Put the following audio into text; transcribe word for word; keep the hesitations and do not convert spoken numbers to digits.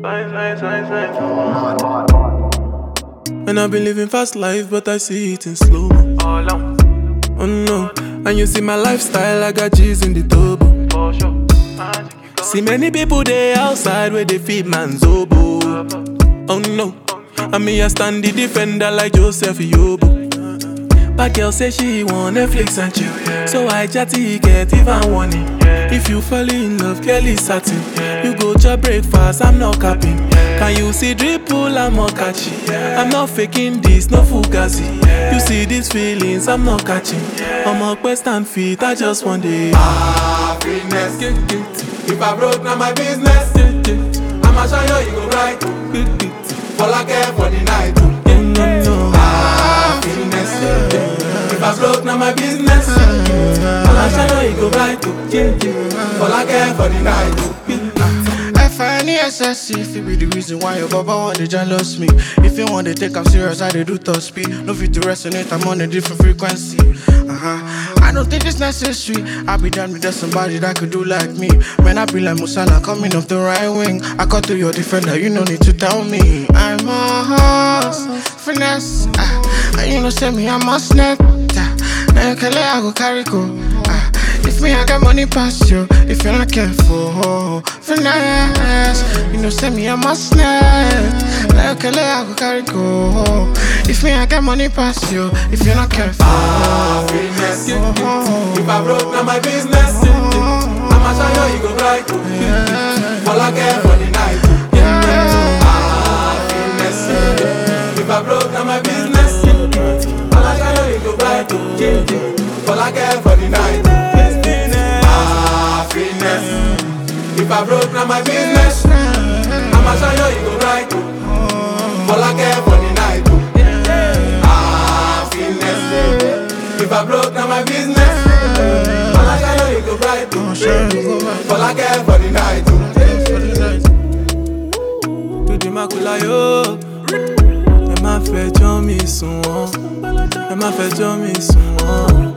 And I've been living fast life, but I see it in slow. Oh no, and you see my lifestyle, I got G's in the turbo. See many people there outside where they feed man's oboe. Oh no, and me I stand the defender like Joseph Yobo. But girl say she want Netflix and chill, yeah. So I chatty get even warning, yeah. If you fall in love, Kelly satin, yeah. You go to breakfast, I'm not capping, yeah. Can you see dripple, I'm not catchy, yeah. I'm not faking this, no fugazi, yeah. You see these feelings, I'm not catching, yeah. I'm a quest and feet, I just want it. Happiness, if I broke, now my business. I'ma show you, you go right. All I care for the night. Happiness, if I broke, now my business. I'ma show you, you go right. All I care for the night. F I N E S S C, if it be the reason why your baba want to jealous me. If you want to take I'm serious, I do top speed. No fit to resonate, I'm on a different frequency. Uh-huh. I don't think it's necessary. I be damned with somebody that could do like me. Man, I be like Musala coming off the right wing. I cut to your defender, you no need to tell me. I'm a horse, finesse. Uh, and you know, say me, I'm a snap. Uh, now you can let I go carry go. Uh, If me, I got money past you. If you're not careful, finesse. You know, send me a must net. Like a I go carry go. If me, I got money past you. If you're not careful, ah, finesse. If I broke, now my business. I'ma show you, you go right. All I care for the night. Ah, finesse. If I broke, now my business. I'ma show you, you go right. All I care for the night. If I broke, now my business. I'ma show you, you go right. All I care for the night. Ah, finesse. If I broke, now my business. I'ma show you, you go right. All I care for the night. To the makula yo. Ẹ má fẹjọ́ mi sùn wọ́n. Ẹ má fẹjọ́ mi sùn wọ́n.